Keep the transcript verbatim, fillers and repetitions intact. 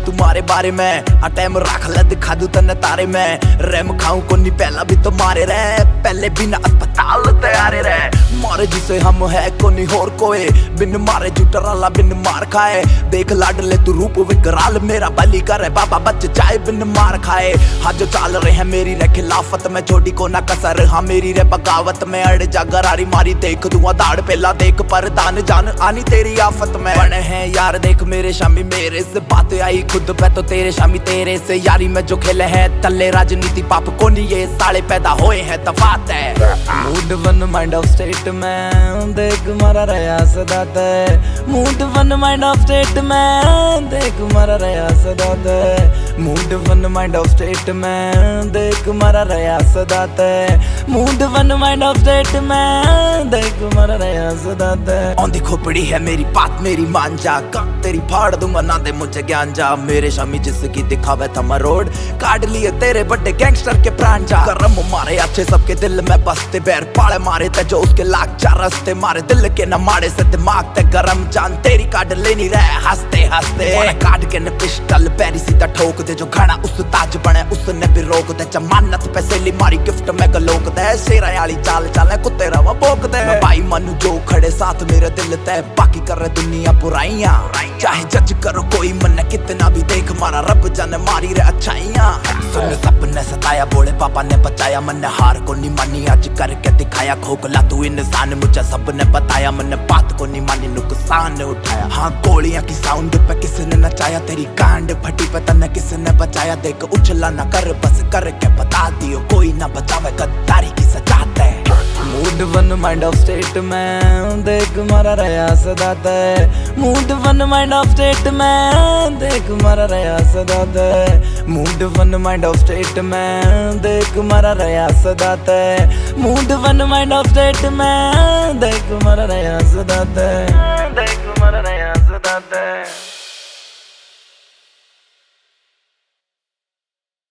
तुम्हारे बारे में। हाँ टाइम रख ले दिखा दू तने तारे में। रैम खाऊं को नहीं पहला भी तो मारे रहे, पहले बिना अस्पताल तैयारे रहे। मारे जिसे हम है को नहीं होर कोई, बिन मारे जुटराला बिन मार खाए। देख लाड ले तू रूप विकराल, मेरा बलि करे बाबा बच जाए बिन मार खाए। हाँ जो चाल रहे हैं मेरी रे खिलाफत में, छोड़ी को ना कसर हाँ मेरी रे बगावत में। अड़ जा गरारी मारी देख दूंगा दाड़ पेला देख पर दान जान आनी तेरी आफत में। बने हैं यार देख मेरे शामी मेरे से बात आई खुद पे तो तेरे शामी तेरे से। यारी में जो खेले हैं तले राजनीति पाप को नहीं, ये साले पैदा होए हैं तफात है। Mood one mind of state में देख मारा रहा सदा ते। Mood one mind of state में देख मारा रहा सदा ते। Mood one mind of state में देख मारा रहा सदा ते। Mood one mind of state में देख मारा रहा सदा ते। औंधी खोपड़ी है मेरी बात मेरी मान जा, कब तेरी फाड़ दूंगा ना दे मुझे ज्ञान जा। मेरे शामी जिसकी दिखावे थमा रोड, काट लिए तेरे बड़े गैंगस्टर के प्राण जा। करम मारे अच्छे सबके दिल में बसते, बैर पाले मारे ते जो उसके लाख चार रस्ते। मारे दिल के न मारे से दिमाग ते गरम जान, तेरी काट लेनी रहे हंसते हंसते। काट के न पिस्टल पैरी सीधा ठोक दे, जो घड़ा उस ताज बने उसने भी रोक दे। जमानत पे सेली मारी गिफ्ट में गलोक दे, शेरा वाली चाल चाले कुत्ते रवा भोक दे। भाई मन जो खड़े साथ मेरे दिल ते, बाकी कर रहे दुनिया बुराइयां। चाहे जज करो कोई मन कितना भी देख, मारा रब जाने मारी रे अच्छाइयां। सुन सबने सताया बोले पापा ने बचाया, मन हार को नहीं मानी आज करके दिखाया। खोखला तू इंसान मुझे सबने बताया, मैंने बात को नहीं मानी नुकसान उठाया। हाँ गोलियां की साउंड पे किसने नचाया, तेरी कांड फटी पे तने किसने बचाया। देख उछला ना कर बस करके बता दियो, कोई ना बचावे गद्दारी की सजाते। Mood one mind of state में देख मारा रहा सदा ते। Mood one mind of state में देख मारा रहा सदा ते। Mood one mind of state में देख मारा रहा सदा ते। Mood one mind of state में देख मारा रहा सदा ते। देख मारा रहा सदा ते।